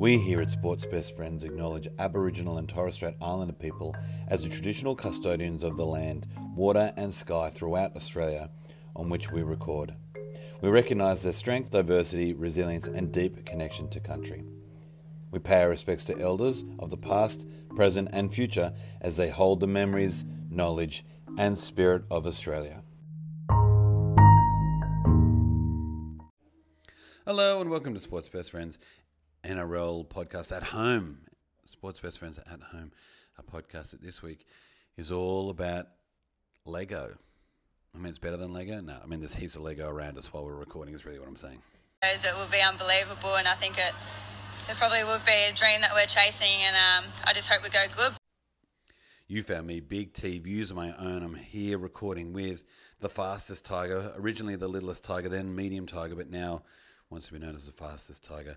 We here at Sports Best Friends acknowledge Aboriginal and Torres Strait Islander people as the traditional custodians of the land, water and sky throughout Australia on which we record. We recognise their strength, diversity, resilience and deep connection to country. We pay our respects to elders of the past, present and future as they hold the memories, knowledge and spirit of Australia. Hello and welcome to Sports Best Friends NRL podcast at home. Sports Best Friends at Home, a podcast that this week is all about Lego. I mean, it's better than Lego? No, I mean, there's heaps of Lego around us while we're recording is really what I'm saying. It will be unbelievable, and I think it probably would be a dream that we're chasing, and I just hope we go good. You found me, big T, views of my own. I'm here recording with the fastest tiger, originally the littlest tiger, then medium tiger, but now wants to be known as the fastest tiger.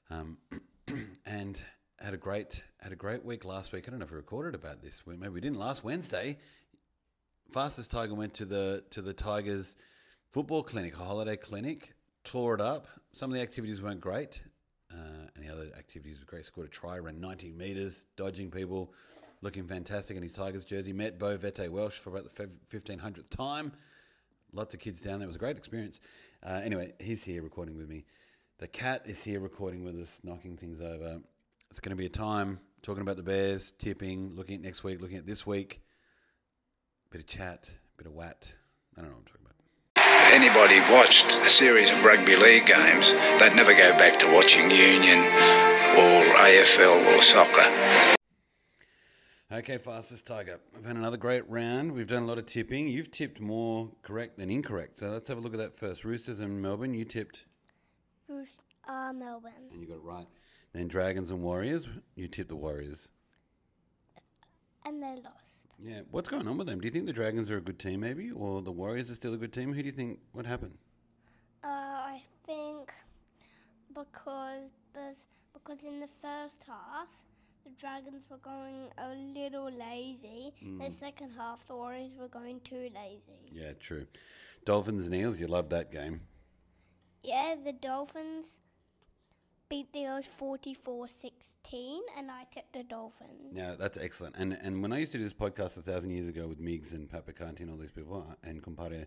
And had a great week last week. I don't know if we recorded about this. Maybe we didn't. Last Wednesday, fastest tiger went to the Tigers football clinic, a holiday clinic, tore it up. Some of the activities weren't great, and the other activities were great. Scored a try, ran 90 metres, dodging people, looking fantastic in his Tigers jersey. Met Beau Vete Welsh for about the 1500th time. Lots of kids down there. It was a great experience. Anyway, he's here recording with me. The cat is here recording with us, knocking things over. It's going to be a time talking about the Bears, tipping, looking at next week, looking at this week. Bit of chat, bit of wat. I don't know what I'm talking about. If anybody watched a series of rugby league games, they'd never go back to watching Union or AFL or soccer. Okay, fastest tiger. We've had another great round. We've done a lot of tipping. You've tipped more correct than incorrect. So let's have a look at that first. Roosters and Melbourne. You tipped Melbourne. and you got it right. Then Dragons and Warriors. You tipped the Warriors. And they lost. Yeah. What's going on with them? Do you think the Dragons are a good team maybe? Or the Warriors are still a good team? Who do you think? What happened? I think because in the first half, the Dragons were going a little lazy. The second half, the Warriors were going too lazy. Yeah, true. Dolphins and Eels, you loved that game. Yeah, the Dolphins beat the Eels 44-16, and I tipped the Dolphins. Yeah, that's excellent. And when I used to do this podcast 1,000 years ago with Miggs and Pat Picanti and all these people, and Compare,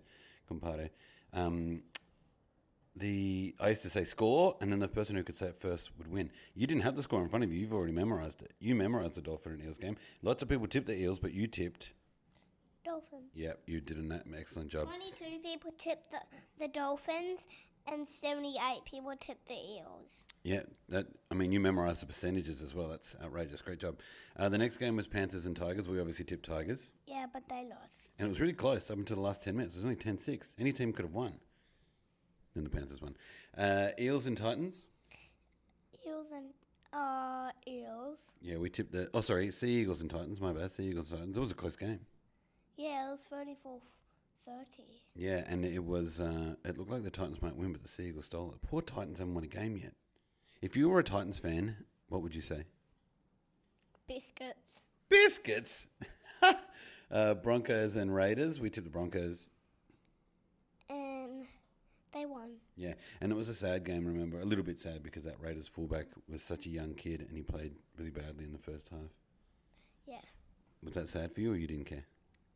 I used to say score, and then the person who could say it first would win. You didn't have the score in front of you. You've already memorised it. You memorised the Dolphin and Eels game. Lots of people tipped the Eels, but you tipped Dolphins. Yeah, you did an excellent job. 22 people tipped the Dolphins, and 78 people tipped the Eels. Yeah, you memorised the percentages as well. That's outrageous. Great job. The next game was Panthers and Tigers. We obviously tipped Tigers. Yeah, but they lost. And it was really close up until the last 10 minutes. It was only 10-6. Any team could have won. Then the Panthers won. Eels and Titans. Eels. Yeah, we tipped Sea Eagles and Titans. My bad. Sea Eagles and Titans. It was a close game. Yeah, it was 34-30. Yeah, and it was. It looked like the Titans might win, but the Sea Eagles stole it. Poor Titans haven't won a game yet. If you were a Titans fan, what would you say? Biscuits. Biscuits. Broncos and Raiders. We tipped the Broncos. And they won. Yeah, and it was a sad game, remember? A little bit sad because that Raiders fullback was such a young kid and he played really badly in the first half. Yeah. Was that sad for you or you didn't care?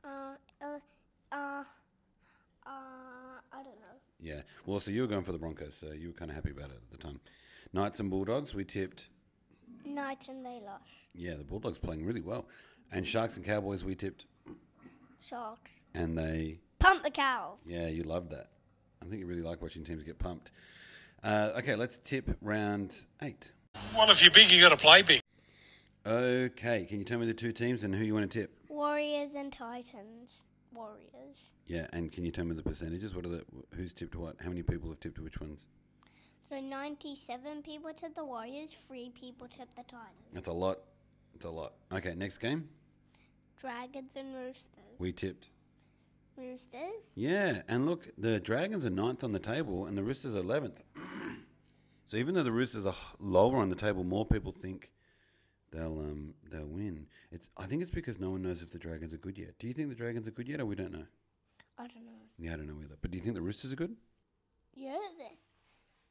I don't know. Yeah. Well, so you were going for the Broncos, so you were kind of happy about it at the time. Knights and Bulldogs, we tipped. Knights, and they lost. Yeah, the Bulldogs playing really well. And Sharks and Cowboys, we tipped. Sharks. And they... Pump the cows. Yeah, you loved that. I think you really like watching teams get pumped. Okay, let's tip round 8. Well, if you're big, you got to play big. Okay, can you tell me the two teams and who you want to tip? Warriors and Titans. Warriors. Yeah, and can you tell me the percentages? Who's tipped what? How many people have tipped which ones? So 97 people tipped the Warriors, 3 people tipped the Titans. That's a lot. It's a lot. Okay, next game. Dragons and Roosters. We tipped. Roosters? Yeah, and look, the Dragons are 9th on the table and the Roosters are 11th. So even though the Roosters are lower on the table, more people think they'll win. I think it's because no one knows if the Dragons are good yet. Do you think the Dragons are good yet, or we don't know? I don't know. Yeah, I don't know either. But do you think the Roosters are good? Yeah,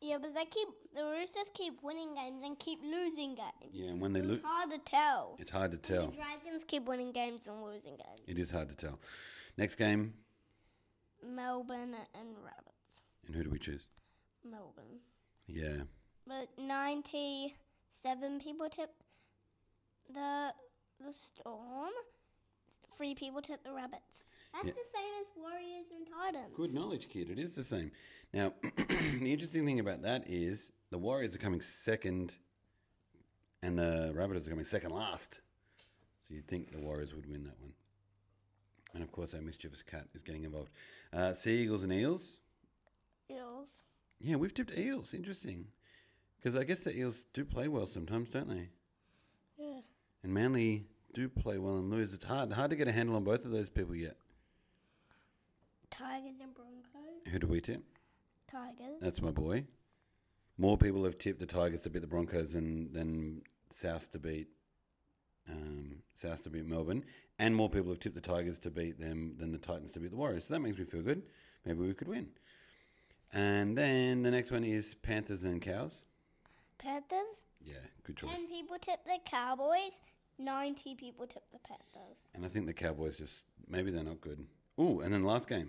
Yeah, but the Roosters keep winning games and keep losing games. Yeah, and when they lose, It's hard to tell. it's hard to tell. The Dragons keep winning games and losing games. It is hard to tell. Next game, Melbourne and Rabbits. and who do we choose? Melbourne. Yeah. But 97 people tipped the Storm. 3 people tipped the Rabbits. That's the same as Warriors and Titans. Good knowledge, kid. It is the same. Now, the interesting thing about that is the Warriors are coming second and the Rabbitohs are coming second last. So you'd think the Warriors would win that one. And, of course, our mischievous cat is getting involved. Sea Eagles and Eels. Eels. Yeah, we've tipped Eels. Interesting. Because I guess the Eels do play well sometimes, don't they? Yeah. And Manly do play well and lose. It's hard to get a handle on both of those people yet. Tigers and Broncos. Who do we tip? Tigers. That's my boy. More people have tipped the Tigers to beat the Broncos than South to beat Melbourne, and more people have tipped the Tigers to beat them than the Titans to beat the Warriors. So that makes me feel good. Maybe we could win. And then the next one is Panthers and Cows. Panthers. Yeah, good choice. 10 people tipped the Cowboys. 90 people tipped the Panthers. And I think the Cowboys maybe they're not good. Ooh, and then last game.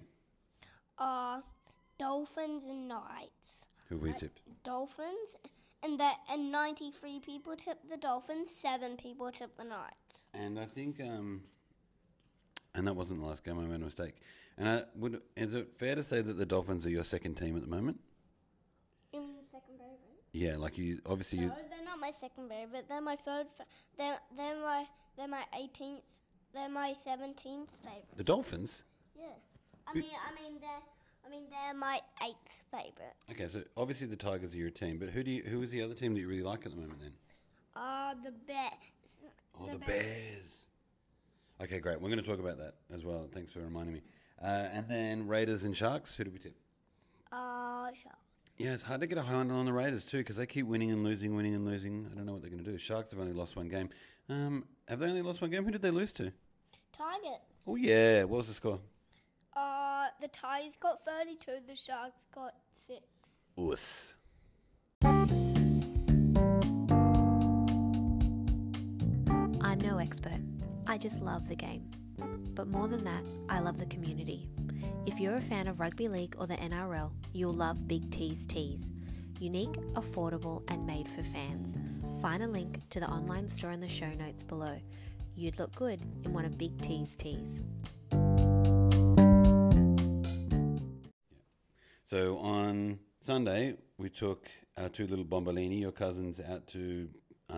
Dolphins and Knights. Who have we tipped? Dolphins, and 93 people tipped the Dolphins. 7 people tipped the Knights. And I think, and that wasn't the last game. I made a mistake. And is it fair to say that the Dolphins are your second team at the moment? You mean the second favorite? Yeah, like you obviously. No, they're not my second favorite. They're my third. They're my 18th. They're my 17th favorite. The Dolphins. Yeah, I mean they're my 8th favorite. Okay, so obviously the Tigers are your team, but who is the other team that you really like at the moment then? The Bears. Oh, the Bears. Okay, great. We're going to talk about that as well. Thanks for reminding me. And then Raiders and Sharks. Who do we tip? Sharks. Yeah, it's hard to get a handle on the Raiders too because they keep winning and losing. I don't know what they're going to do. Sharks have only lost one game. Have they only lost one game? Who did they lose to? Tigers. Oh yeah. What was the score? The Tigers got 32. The Sharks got 6. Us. I'm no expert. I just love the game. But more than that, I love the community. If you're a fan of rugby league or the NRL, you'll love Big T's Tees. Unique, affordable, and made for fans. Find a link to the online store in the show notes below. You'd look good in one of Big T's tees. So on Sunday, we took our 2 little Bombolini, your cousins, out to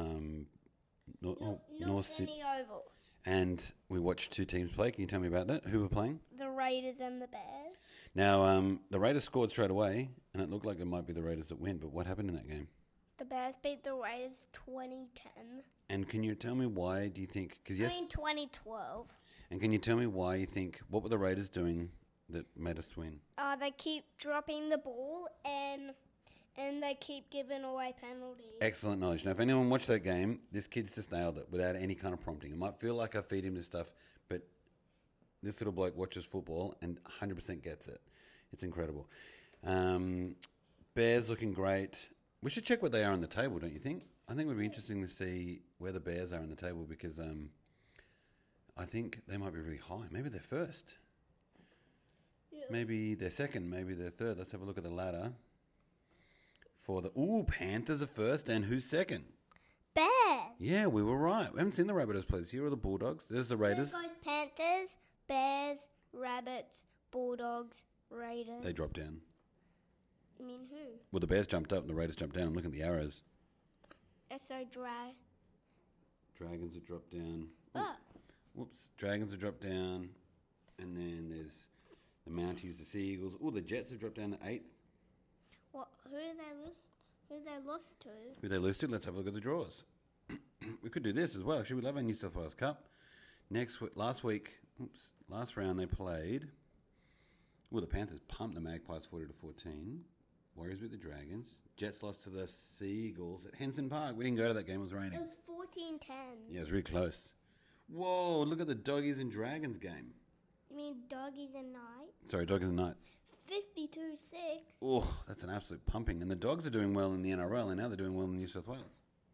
North Sydney. Oval. And we watched 2 teams play. Can you tell me about that? Who were playing? The Raiders and the Bears. Now, the Raiders scored straight away, and it looked like it might be the Raiders that win. But what happened in that game? The Bears beat the Raiders 2010. And can you tell me why do you think... 2012. And can you tell me why you think... What were the Raiders doing that made us win? They keep dropping the ball and they keep giving away penalties. Excellent knowledge. Now, if anyone watched that game, this kid's just nailed it without any kind of prompting. It might feel like I feed him this stuff, but this little bloke watches football and 100% gets it. It's incredible. Bears looking great. We should check what they are on the table, don't you think? I think it would be interesting to see where the Bears are on the table because I think they might be really high. Maybe they're first. Yeah. Maybe they're second. Maybe they're third. Let's have a look at the ladder. Panthers are first, and who's second? Bears. Yeah, we were right. We haven't seen the Rabbitohs play this year or the Bulldogs. There's the Raiders. There goes Panthers, Bears, Rabbits, Bulldogs, Raiders. They dropped down. You mean who? Well, the Bears jumped up and the Raiders jumped down. I'm looking at the arrows. So dry. Dragons have dropped down. Oh. Whoops. Dragons have dropped down. And then there's the Mounties, the Sea Eagles. Oh, the Jets have dropped down to 8th. What? Who they lost to? Who they lose to? Let's have a look at the draws. We could do this as well. Actually, we love our New South Wales Cup. Last round they played. Well, the Panthers pumped the Magpies 40-14. Warriors beat the Dragons. Jets lost to the Sea Eagles at Henson Park. We didn't go to that game. It was raining. It was 14-10. Yeah, it was really close. Whoa, look at the Doggies and Dragons game. You mean Doggies and Knights? Sorry, Doggies and Knights. 52-6. Oh, that's an absolute pumping. And the Dogs are doing well in the NRL, and now they're doing well in New South Wales.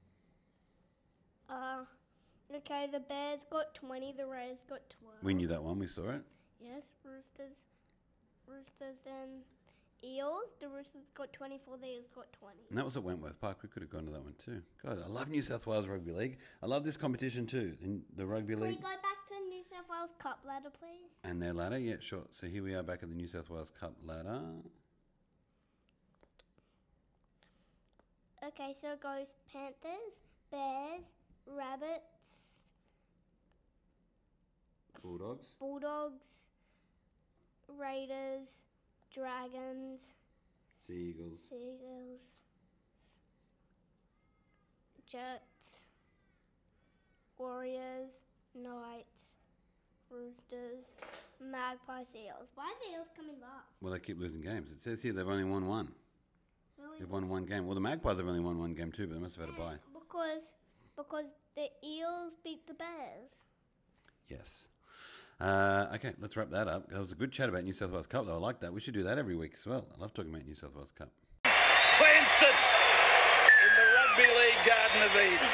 Okay, the Bears got 20, the Raiders got 12. We knew that one. We saw it. Yes, Roosters and Eels. The Roosters got 24, the Eels got 20. And that was at Wentworth Park. We could have gone to that one too. God, I love New South Wales Rugby League. I love this competition too, in the Rugby Can we League. go back to New South Wales Cup ladder, please? And their ladder, yeah, sure. So here we are back at the New South Wales Cup ladder. Okay, so it goes Panthers, Bears, Rabbits, Bulldogs, Raiders, Dragons, Seagulls, Jets, Warriors, Knights, Roosters, Magpies, Eels. Why are the Eels coming last? Well, they keep losing games. It says here they've only won one. Really? They've won one game. Well, the Magpies have only won one game too, but they must have had a bye. Because the Eels beat the Bears. Yes. Okay, let's wrap that up. That was a good chat about New South Wales Cup, though. I like that. We should do that every week as well. I love talking about New South Wales Cup. Plants it in the Rugby League Garden of Eden.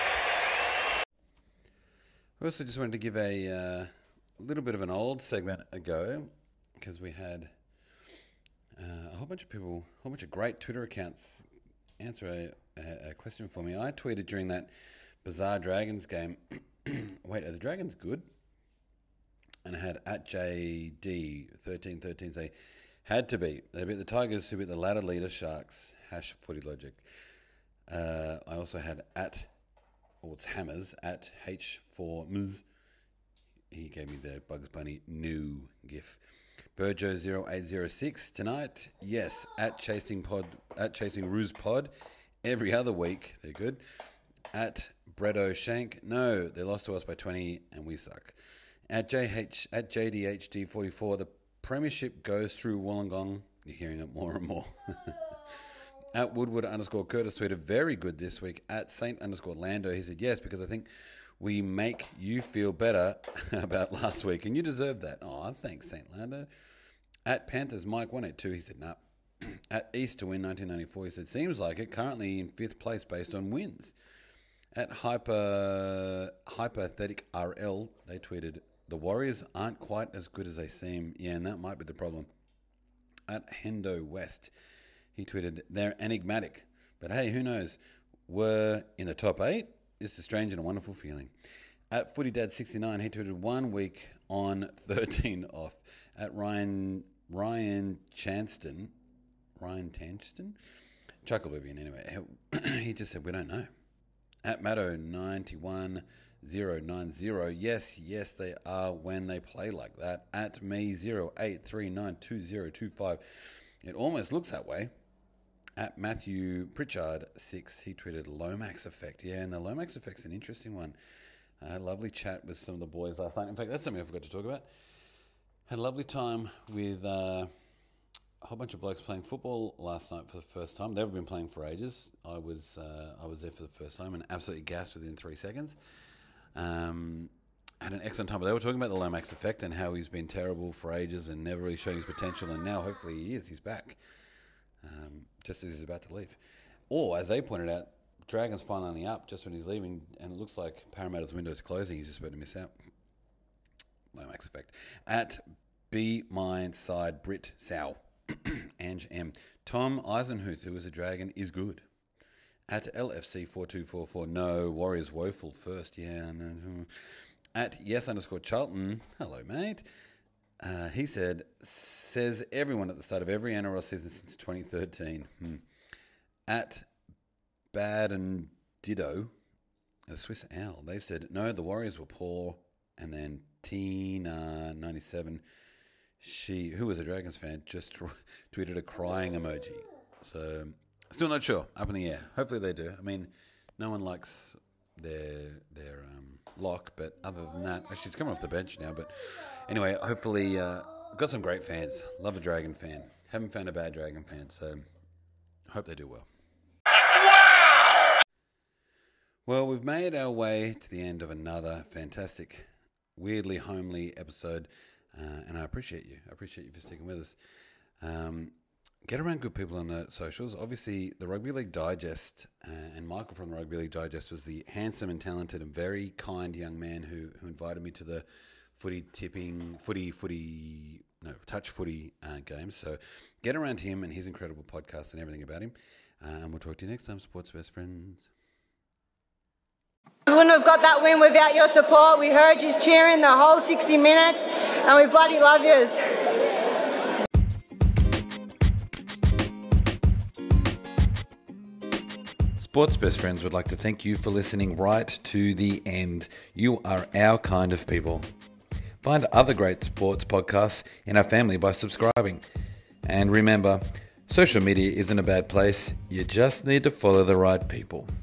I also just wanted to give a little bit of an old segment a go, because we had a whole bunch of great Twitter accounts answer a question for me. I tweeted during that bizarre Dragons game, wait, are the Dragons good? And I had at JD1313 say, had to be. They beat the Tigers, who beat the ladder leader Sharks. #footy logic. I also had it's Hammers, at H4Ms. He gave me the Bugs Bunny new gif. Burjo0806 tonight. Yes, at Chasing Ruse Pod. Every other week, they're good. At Bretto Shank. No, they lost to us by 20 and we suck. At JDHD44, the premiership goes through Wollongong. You're hearing it more and more. At Woodward_Curtis tweeted, very good this week. At Saint_Lando, he said, yes, because I think we make you feel better about last week, and you deserve that. Oh, thanks, Saint Lando. At Panthers, Mike182, he said, nah. At East to win 1994, he said, seems like it, currently in 5th place based on wins. At Hypothetic RL, they tweeted, the Warriors aren't quite as good as they seem. Yeah, and that might be the problem. At Hendo West, he tweeted, they're enigmatic. But hey, who knows? We're in the top 8. It's a strange and a wonderful feeling. At FootyDad69, he tweeted 1 week on, 13 off. At Ryan Tanston, Chuckle Oblivion anyway, he just said, we don't know. At Matto91090, yes, they are when they play like that. At me08392025, it almost looks that way. At Matthew Pritchard 6, he tweeted Lomax effect. Yeah, and the Lomax effect's an interesting one. I had a lovely chat with some of the boys last night. In fact, that's something I forgot to talk about. Had a lovely time with a whole bunch of blokes playing football last night for the first time. They've been playing for ages. I was there for the first time and absolutely gassed within 3 seconds. Had an excellent time. But they were talking about the Lomax effect and how he's been terrible for ages and never really showed his potential. And now, hopefully, he is. He's back. Just as he's about to leave. Or, as they pointed out, Dragon's finally up just when he's leaving, and it looks like Parramatta's window's closing. He's just about to miss out. Lomax effect. At Be Mine Side Brit Sow. Ange M. Tom Eisenhuth, who is a Dragon, is good. At LFC4244, no, Warriors woeful first, yeah. No. At Yes_Charlton, hello, mate. He says everyone at the start of every NRL season since 2013. At Bad and Ditto, a Swiss Owl, they've said, no, the Warriors were poor. And then Tina97, who was a Dragons fan, just tweeted a crying emoji. So, still not sure, up in the air. Hopefully they do. I mean, no one likes their lock, but other than that, actually it's coming off the bench now, but anyway, hopefully, got some great fans. Love a Dragon fan. Haven't found a bad Dragon fan, so hope they do well. Well, we've made our way to the end of another fantastic, weirdly homely episode, and I appreciate you. I appreciate you for sticking with us. Get around good people on the socials. Obviously, the Rugby League Digest and Michael from the Rugby League Digest was the handsome and talented and very kind young man who invited me to the touch footy games. So get around him and his incredible podcast and everything about him. And we'll talk to you next time, Sports Best Friends. We wouldn't have got that win without your support. We heard you cheering the whole 60 minutes, and we bloody love yous. Sports Best Friends would like to thank you for listening right to the end. You are our kind of people. Find other great sports podcasts in our family by subscribing. And remember, social media isn't a bad place. You just need to follow the right people.